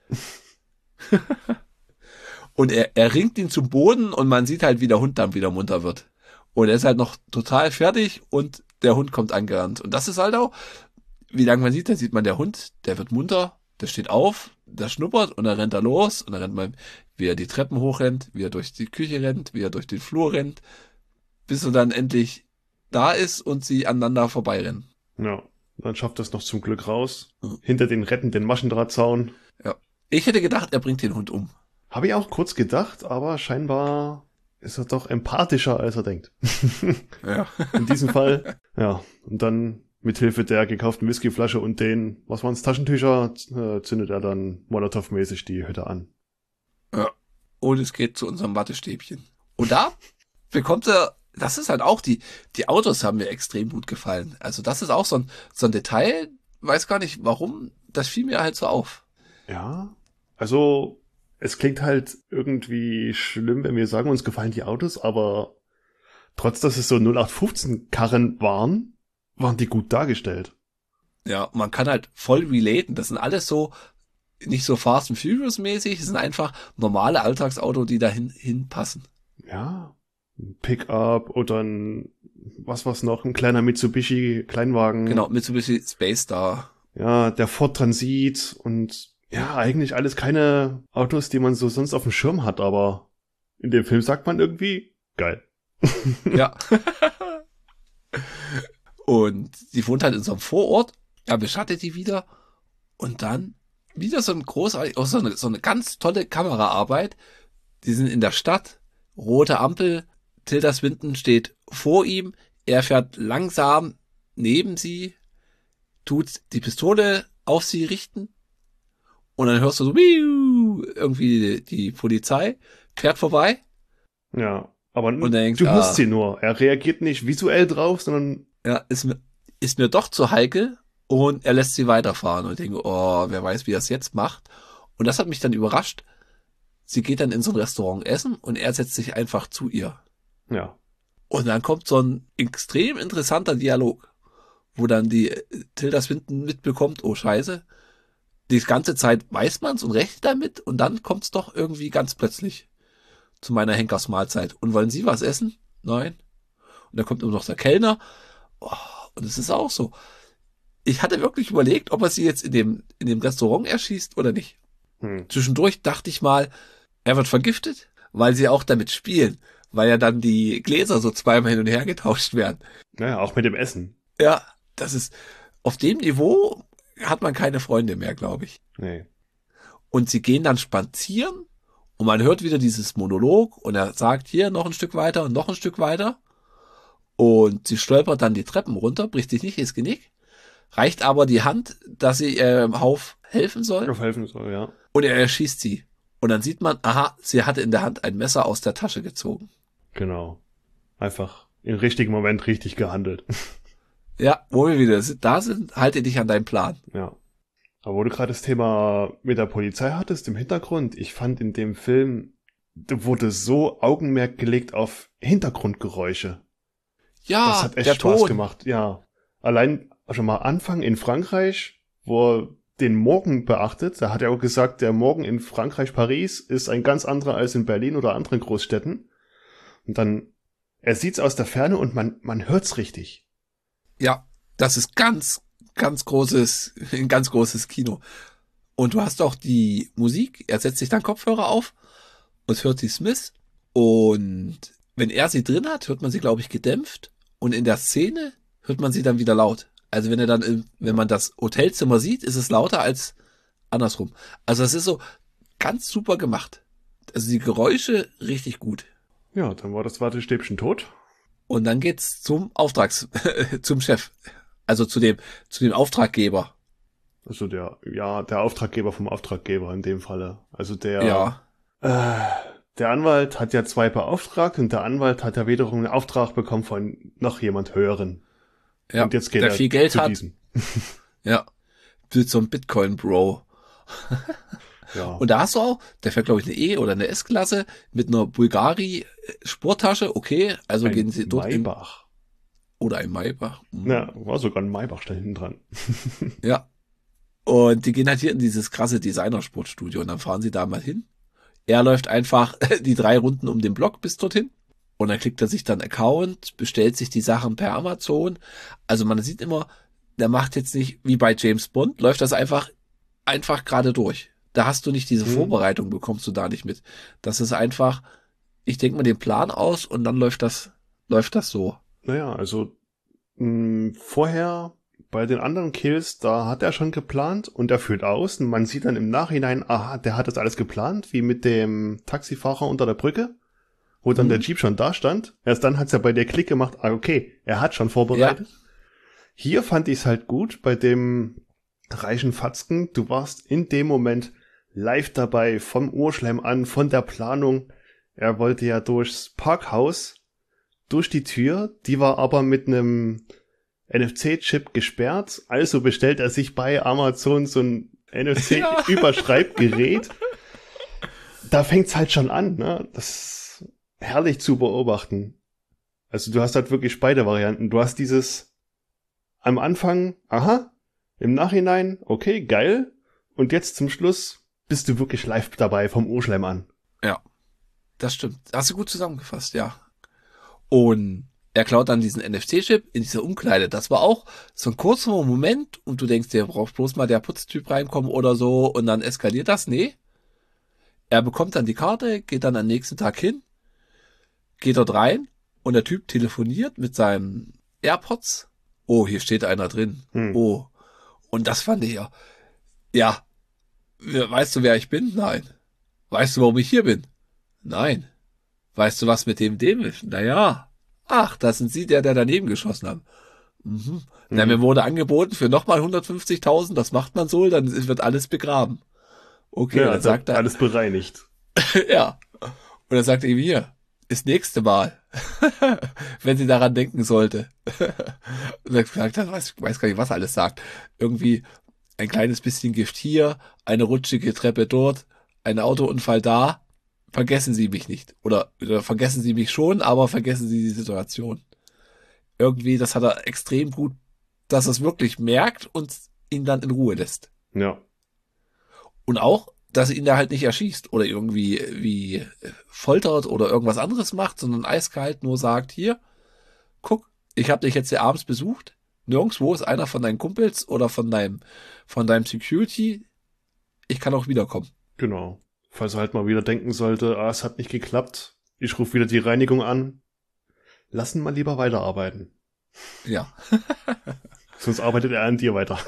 Ja. Und er ringt ihn zum Boden und man sieht halt, wie der Hund dann wieder munter wird. Und er ist halt noch total fertig und der Hund kommt angerannt. Und das ist halt auch, wie lange man sieht, da sieht man der Hund, der wird munter, der steht auf, der schnuppert und dann rennt er los und dann rennt man, wie er die Treppen hochrennt, wie er durch die Küche rennt, wie er durch den Flur rennt, bis er dann endlich da ist und sie aneinander vorbeirennen. Ja, dann schafft er es noch zum Glück raus. Hinter den rettenden Maschendrahtzaun. Ja. Ich hätte gedacht, er bringt den Hund um. Habe ich auch kurz gedacht, aber scheinbar ist er doch empathischer, als er denkt. Ja. In diesem Fall. Ja, und dann mit Hilfe der gekauften Whiskyflasche und den, was waren's, Taschentücher, zündet er dann Molotow-mäßig die Hütte an. Ja. Und es geht zu unserem Wattestäbchen. Und da bekommt er, das ist halt auch, die Autos haben mir extrem gut gefallen. Also das ist auch so ein Detail, weiß gar nicht warum, das fiel mir halt so auf. Ja, also es klingt halt irgendwie schlimm, wenn wir sagen, uns gefallen die Autos, aber trotz, dass es so 0815-Karren waren die gut dargestellt. Ja, man kann halt voll relaten. Das sind alles so, nicht so Fast and Furious mäßig, das sind einfach normale Alltagsautos, die da hinpassen. Ja, ein Pickup oder was noch, ein kleiner Mitsubishi Kleinwagen. Genau, Mitsubishi Space Star. Ja, der Ford Transit und ja, eigentlich alles keine Autos, die man so sonst auf dem Schirm hat, aber in dem Film sagt man irgendwie, geil. Ja. Und sie wohnt halt in so einem Vorort, er beschattet die wieder und dann wieder so ein großartig, auch so eine ganz tolle Kameraarbeit. Die sind in der Stadt, rote Ampel, Tilda Swinton steht vor ihm, er fährt langsam neben sie, tut die Pistole auf sie richten und dann hörst du so, irgendwie die Polizei fährt vorbei. Ja, aber und denkst, du hörst sie nur. Er reagiert nicht visuell drauf, sondern ja, ist mir doch zu heikel und er lässt sie weiterfahren und ich denke, oh, wer weiß, wie er es jetzt macht. Und das hat mich dann überrascht. Sie geht dann in so ein Restaurant essen und er setzt sich einfach zu ihr. Ja. Und dann kommt so ein extrem interessanter Dialog, wo dann die Tilda Swinton mitbekommt, oh Scheiße, die ganze Zeit weiß man's und rechnet damit und dann kommt's doch irgendwie ganz plötzlich zu meiner Henkersmahlzeit. Und wollen Sie was essen? Nein. Und dann kommt nur noch der Kellner. Oh, und es ist auch so. Ich hatte wirklich überlegt, ob er sie jetzt in dem Restaurant erschießt oder nicht. Zwischendurch dachte ich mal, er wird vergiftet, weil sie auch damit spielen, weil ja dann die Gläser so zweimal hin und her getauscht werden. Naja, auch mit dem Essen. Ja, das ist, auf dem Niveau hat man keine Freunde mehr, glaube ich. Nee. Und sie gehen dann spazieren und man hört wieder dieses Monolog und er sagt hier noch ein Stück weiter und noch ein Stück weiter. Und sie stolpert dann die Treppen runter, bricht sich nicht ins Genick, reicht aber die Hand, dass sie Hauf helfen soll. Auf helfen soll, ja. Und er erschießt sie. Und dann sieht man, aha, sie hatte in der Hand ein Messer aus der Tasche gezogen. Genau. Einfach im richtigen Moment richtig gehandelt. Ja, wo wir wieder da sind, halte dich an deinen Plan. Ja. Aber wo du gerade das Thema mit der Polizei hattest im Hintergrund, ich fand in dem Film, da wurde so Augenmerk gelegt auf Hintergrundgeräusche. Ja, Das hat echt der Spaß Ton. gemacht, ja. Allein schon mal Anfang in Frankreich, wo er den Morgen beachtet, da hat er auch gesagt, der Morgen in Frankreich, Paris, ist ein ganz anderer als in Berlin oder anderen Großstädten. Und dann, er sieht's aus der Ferne und man hört's richtig. Ja, das ist ein ganz großes Kino. Und du hast auch die Musik, er setzt sich dann Kopfhörer auf und hört die Smiths. Und wenn er sie drin hat, hört man sie, glaube ich, gedämpft. Und in der Szene hört man sie dann wieder laut. Also wenn man das Hotelzimmer sieht, ist es lauter als andersrum. Also es ist so ganz super gemacht. Also die Geräusche richtig gut. Ja, dann war das Wattestäbchen tot. Und dann geht's zum zum Chef. Also zu dem Auftraggeber. Also der Auftraggeber vom Auftraggeber in dem Falle. Also Ja, der Anwalt hat ja 2 beauftragt und der Anwalt hat ja wiederum einen Auftrag bekommen von noch jemand Höheren. ja. Und jetzt geht der er viel Geld zu hat. diesem. Ja. Mit so einem Bitcoin-Bro. Ja. Und da hast du auch, der fährt, glaube ich, eine E- oder eine S-Klasse mit einer Bulgari-Sporttasche. Okay, also ein gehen sie dort Maybach. oder ein Maybach. Ja, war sogar ein Maybach da hinten dran. Ja. Und die gehen halt hier in dieses krasse Designer-Sportstudio und dann fahren sie da mal hin. Er läuft einfach die 3 Runden um den Block bis dorthin. Und dann klickt er sich dann Account, bestellt sich die Sachen per Amazon. Also man sieht immer, der macht jetzt nicht, wie bei James Bond, läuft das einfach gerade durch. Da hast du nicht diese Vorbereitung, bekommst du da nicht mit. Das ist einfach, ich denke mal den Plan aus und dann läuft das so. Naja, also vorher bei den anderen Kills, da hat er schon geplant und er führt aus und man sieht dann im Nachhinein, aha, der hat das alles geplant, wie mit dem Taxifahrer unter der Brücke, wo dann der Jeep schon da stand. Erst dann hat's ja bei der Klick gemacht, okay, er hat schon vorbereitet. Ja. Hier fand ich es halt gut, bei dem reichen Fatzken, du warst in dem Moment live dabei, vom Urschleim an, von der Planung. Er wollte ja durchs Parkhaus, durch die Tür, die war aber mit einem NFC-Chip gesperrt, also bestellt er sich bei Amazon so ein NFC-Überschreibgerät. Da fängt's halt schon an, ne? Das ist herrlich zu beobachten. Also du hast halt wirklich beide Varianten. Du hast dieses am Anfang, aha, im Nachhinein, okay, geil. Und jetzt zum Schluss bist du wirklich live dabei vom Urschleim an. Ja, das stimmt. Hast du gut zusammengefasst, ja. Und er klaut dann diesen NFC-Chip in diese Umkleide. Das war auch so ein kurzer Moment und du denkst, der braucht bloß mal der Putztyp reinkommen oder so und dann eskaliert das. Nee. Er bekommt dann die Karte, geht dann am nächsten Tag hin, geht dort rein und der Typ telefoniert mit seinen AirPods. Oh, hier steht einer drin. Oh. Und das fand ich ja. Ja. Weißt du, wer ich bin? Nein. Weißt du, warum ich hier bin? Nein. Weißt du, was mit dem ist? Naja. Ach, das sind Sie, der daneben geschossen hat. Mhm. Na, mir wurde angeboten für nochmal 150.000, das macht man so, dann wird alles begraben. Okay, ja, dann sagt er. Alles bereinigt. Ja. Und dann sagt er ihm hier, ist nächste Mal. Wenn sie daran denken sollte. Und er sagt, weiß gar nicht, was er alles sagt. Irgendwie ein kleines bisschen Gift hier, eine rutschige Treppe dort, ein Autounfall da. Vergessen Sie mich nicht. Oder vergessen Sie mich schon, aber vergessen Sie die Situation. Irgendwie, das hat er extrem gut, dass er es wirklich merkt und ihn dann in Ruhe lässt. Ja. Und auch, dass er ihn da halt nicht erschießt oder irgendwie wie foltert oder irgendwas anderes macht, sondern eiskalt nur sagt, hier, guck, ich habe dich jetzt hier abends besucht. Nirgendwo ist einer von deinen Kumpels oder von deinem Security. Ich kann auch wiederkommen. Genau. Falls er halt mal wieder denken sollte, es hat nicht geklappt, ich rufe wieder die Reinigung an. Lassen mal lieber weiterarbeiten. Ja. Sonst arbeitet er an dir weiter.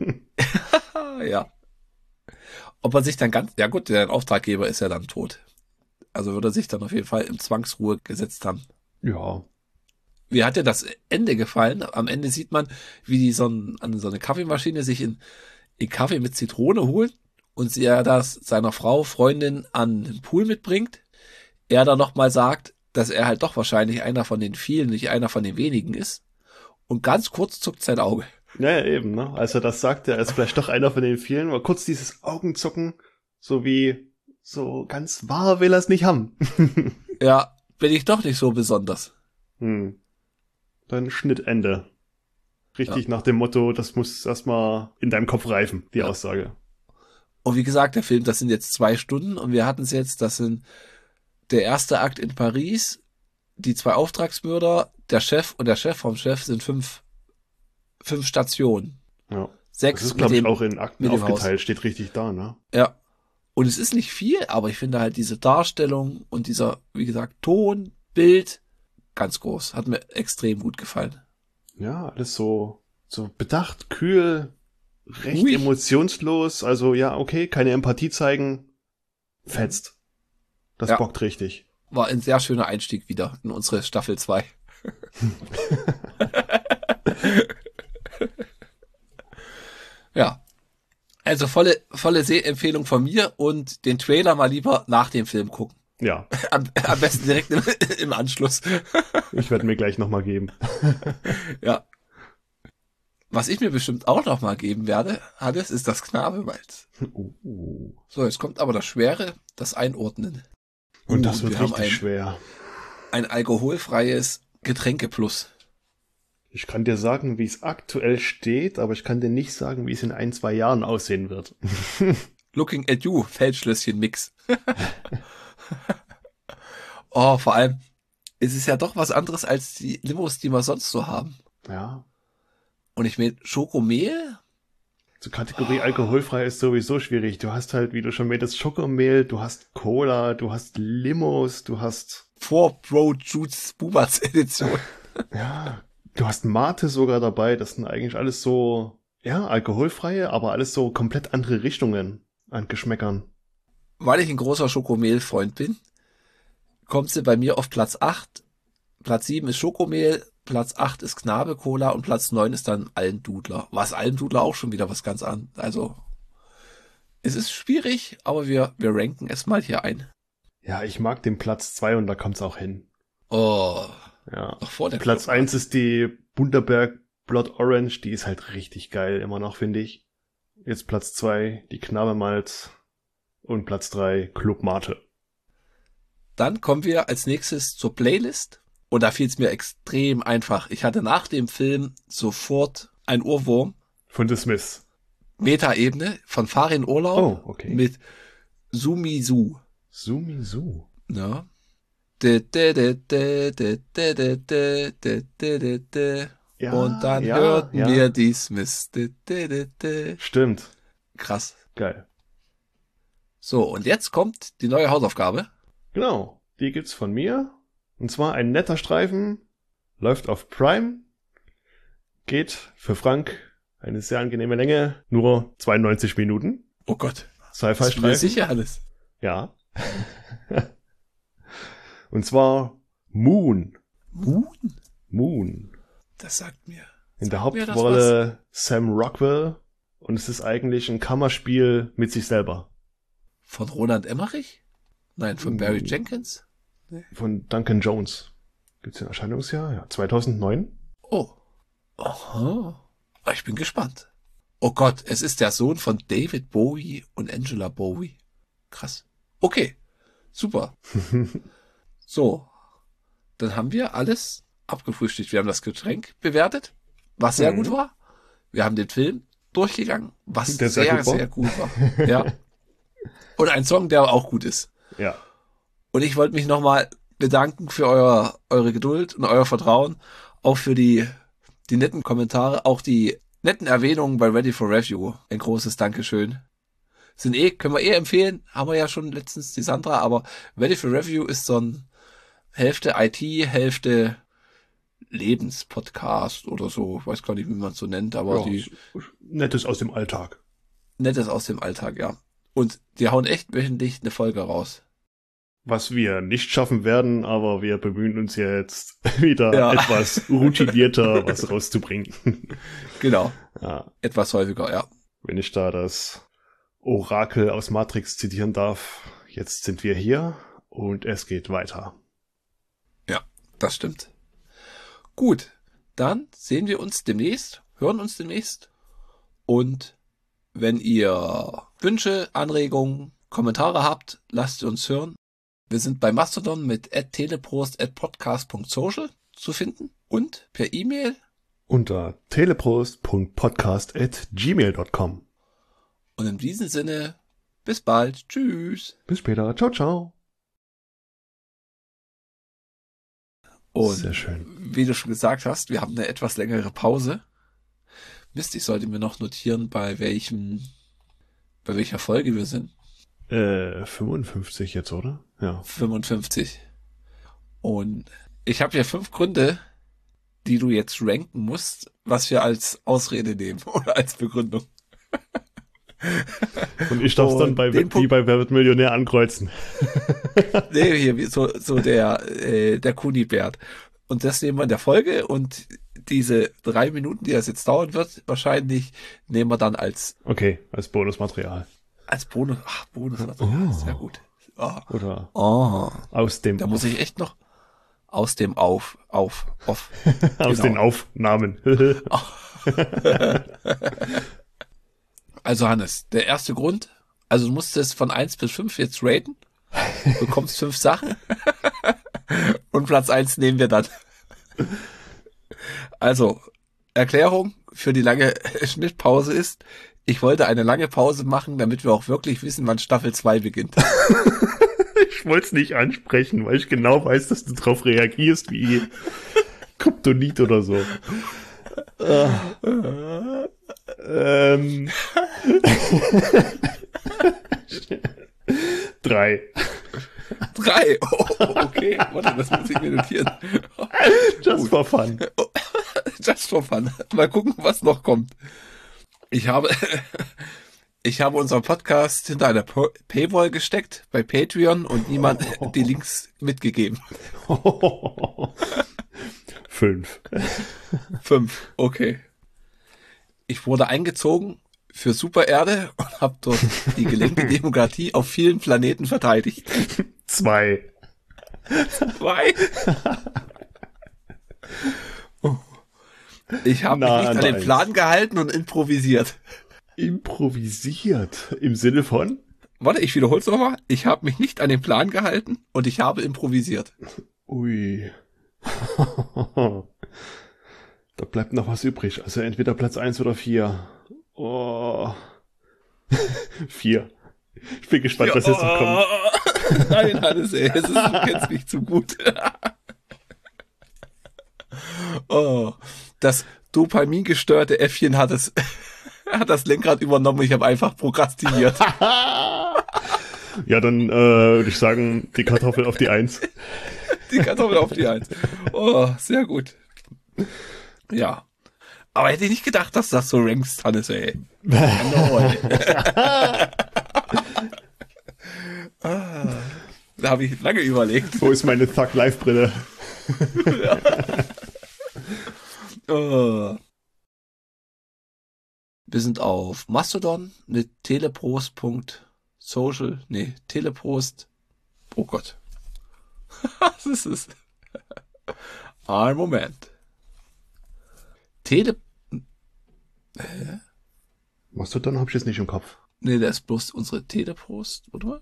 Ja. Ob er sich dann ja gut, der Auftraggeber ist ja dann tot. Also würde er sich dann auf jeden Fall in Zwangsruhe gesetzt haben. Ja. Mir hat ja das Ende gefallen. Am Ende sieht man, wie die an so eine Kaffeemaschine sich in Kaffee mit Zitrone holen und sie ja das seiner Frau, Freundin an den Pool mitbringt. Er dann nochmal sagt, dass er halt doch wahrscheinlich einer von den vielen, nicht einer von den wenigen ist. Und ganz kurz zuckt sein Auge. Ja, eben, ne? Als er das sagt, er ist vielleicht doch einer von den vielen, war kurz dieses Augenzucken, so wie, so ganz wahr will er es nicht haben. Ja, bin ich doch nicht so besonders. Dann Schnittende. Richtig nach dem Motto, das muss erstmal in deinem Kopf reifen, die Aussage. Und wie gesagt, der Film, das sind jetzt 2 Stunden und wir hatten es jetzt, das sind der erste Akt in Paris, die 2 Auftragsmörder, der Chef und der Chef vom Chef sind 5 Stationen. Ja. 6 das ist, glaube ich, auch in Akten mit dem aufgeteilt, Haus. steht richtig da, ne? Ja. Und es ist nicht viel, aber ich finde halt diese Darstellung und dieser, wie gesagt, Ton, Bild, ganz groß. Hat mir extrem gut gefallen. Ja, alles so bedacht, kühl, recht Ruhig. emotionslos. Also ja, okay, keine Empathie zeigen. Fetzt. Das Ja. bockt richtig. War ein sehr schöner Einstieg wieder in unsere Staffel 2. Ja. Also volle Sehempfehlung von mir und den Trailer mal lieber nach dem Film gucken. Ja, Am besten direkt im Anschluss. ich werde mir gleich nochmal geben. Ja. Was ich mir bestimmt auch nochmal geben werde, Hannes, ist das Knabemalz. So, jetzt kommt aber das Schwere, das Einordnen. Und das wir wird haben richtig schwer. ein alkoholfreies Getränke plus. Ich kann dir sagen, wie es aktuell steht, aber ich kann dir nicht sagen, wie es in 1-2 Jahren aussehen wird. Looking at you, Feldschlösschen-Mix. Oh, vor allem, es ist ja doch was anderes als die Limos, die wir sonst so haben. Ja. Und ich meine, Schokomehl? Zur Kategorie alkoholfrei ist sowieso schwierig. Du hast halt, wie du schon meintest, Schokomehl, du hast Cola, du hast Limos, du hast... 4 Pro Juice Bubats Edition. Ja, du hast Mate sogar dabei. Das sind eigentlich alles so, ja, alkoholfreie, aber alles so komplett andere Richtungen an Geschmäckern. Weil ich ein großer Schokomehl-Freund bin, kommt sie bei mir auf Platz 8. Platz 7 ist Schokomehl, Platz 8 ist Knabe-Cola und Platz 9 ist dann Almdudler. Was Almdudler auch schon wieder was ganz an. Also, es ist schwierig, aber wir ranken es mal hier ein. Ja, ich mag den Platz 2 und da kommt's auch hin. Oh, Ja. noch vor der Platz Club. 1 ist die Bundaberg Blood Orange, die ist halt richtig geil, immer noch, finde ich. Jetzt Platz 2, die Knabemalz und Platz 3, Club Mate. Dann kommen wir als nächstes zur Playlist. Und da fiel es mir extrem einfach. Ich hatte nach dem Film sofort ein Ohrwurm. Von The Smiths. Meta-Ebene von Farin Urlaub Oh, okay. mit Sumisu. Sumisu. Ja. Ja, Und dann ja, hörten ja. wir die Smiths. Stimmt. Krass. Geil. So, und jetzt kommt die neue Hausaufgabe. Genau. Die gibt's von mir. Und zwar ein netter Streifen. Läuft auf Prime. Geht für Frank eine sehr angenehme Länge. Nur 92 Minuten. Oh Gott. Bist du dir Sci-Fi-Streifen. sicher alles? Ja. Und zwar Moon. Moon? Moon. Das sagt mir. In der Sagt mir das Hauptrolle Sam Rockwell. Und es ist eigentlich ein Kammerspiel mit sich selber. Von Roland Emmerich? Nein, von Barry Jenkins? Von Duncan Jones. Gibt's ein Erscheinungsjahr? Ja, 2009. Oh. Aha. Ich bin gespannt. Oh Gott, es ist der Sohn von David Bowie und Angela Bowie. Krass. Okay. Super. So. Dann haben wir alles abgefrühstückt. Wir haben das Getränk bewertet, was sehr gut war. Wir haben den Film durchgegangen, was Der sehr gut war. Ja. Und ein Song, der auch gut ist. Ja. Und ich wollte mich nochmal bedanken für eure Geduld und euer Vertrauen, auch für die netten Kommentare, auch die netten Erwähnungen bei Ready for Review. Ein großes Dankeschön. Können wir empfehlen, haben wir ja schon letztens die Sandra, aber Ready for Review ist so ein Hälfte IT, Hälfte Lebenspodcast oder so. Ich weiß gar nicht, wie man es so nennt, aber Ja, Nettes aus dem Alltag. Nettes aus dem Alltag, ja. Und die hauen echt wöchentlich eine Folge raus. was wir nicht schaffen werden, aber wir bemühen uns jetzt wieder etwas routinierter was rauszubringen. Genau. Ja. Etwas häufiger, ja. Wenn ich da das Orakel aus Matrix zitieren darf, jetzt sind wir hier und es geht weiter. Ja, das stimmt. Gut, dann sehen wir uns demnächst, hören uns demnächst. Und wenn ihr Wünsche, Anregungen, Kommentare habt, lasst uns hören. Wir sind bei Mastodon mit @teleprost@podcast.social zu finden und per E-Mail unter teleprost.podcast@gmail.com. Und in diesem Sinne, bis bald. Tschüss. Bis später. Ciao, ciao. Und sehr schön. Wie du schon gesagt hast, wir haben eine etwas längere Pause. Mist, ich sollte mir noch notieren, bei welcher Folge wir sind. 55 jetzt, oder? Ja. 55. Und ich habe ja 5 Gründe, die du jetzt ranken musst, was wir als Ausrede nehmen oder als Begründung. Und ich darf es dann bei Wer wird Millionär ankreuzen. Nee, hier, so der Kunibert. Und das nehmen wir in der Folge und diese 3 Minuten, die das jetzt dauern wird, wahrscheinlich nehmen wir dann als Bonusmaterial. Als Bonusmaterial, sehr gut. Oh. Oder aus dem... Da muss ich echt noch aus dem Off. Aus genau. den Aufnahmen. Also Hannes, der erste Grund, also du musst es von 1 bis 5 jetzt raten, bekommst 5 Sachen und Platz 1 nehmen wir dann. Also, Erklärung für die lange Schnittpause ist, ich wollte eine lange Pause machen, damit wir auch wirklich wissen, wann Staffel 2 beginnt. Ich wollte es nicht ansprechen, weil ich genau weiß, dass du drauf reagierst wie Kryptonit oder so. 3. 3? Oh, okay. Warte, das muss ich mir notieren. Just for fun. Just for fun. Mal gucken, was noch kommt. Ich habe unseren Podcast hinter einer Paywall gesteckt bei Patreon und niemand die Links mitgegeben. 5. 5, okay. Ich wurde eingezogen für Super Erde und habe dort die gelenkte Demokratie auf vielen Planeten verteidigt. 2. Ich habe mich nicht an den Plan gehalten und improvisiert. Improvisiert? Im Sinne von? Warte, ich wiederhole es nochmal. Ich habe mich nicht an den Plan gehalten und ich habe improvisiert. Ui. Da bleibt noch was übrig. Also entweder Platz 1 oder 4. Oh. 4. Ich bin gespannt, was jetzt noch kommt. Nein, Hannes, ey, du kennst mich zu gut. Oh, das dopamingestörte Äffchen hat das Lenkrad übernommen. Ich habe einfach prokrastiniert. Ja, dann würde ich sagen, die Kartoffel auf die 1. Die Kartoffel auf die 1. Oh, sehr gut. Ja. Aber hätte ich nicht gedacht, dass das so rankst, Hannes, ey. Da habe ich lange überlegt. Wo ist meine Thug-Life-Brille? Ja. Oh. Wir sind auf Mastodon mit teleprost.social. Nee, teleprost. Oh Gott. Was ist es? Ein Moment. Mastodon hab ich jetzt nicht im Kopf. Nee, das ist bloß unsere Teleprost, oder?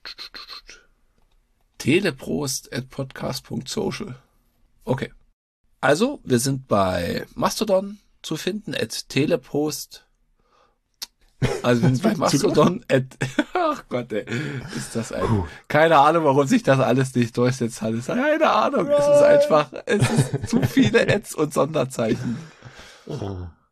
Teleprost@podcast.social. Okay. Also, wir sind bei Mastodon zu finden, @teleprost. Also, wir sind bei Mastodon ach Gott, ey. Ist das keine Ahnung, warum sich das alles nicht durchsetzt, Hannes. Keine Ahnung. Es ist einfach, zu viele Ads und Sonderzeichen.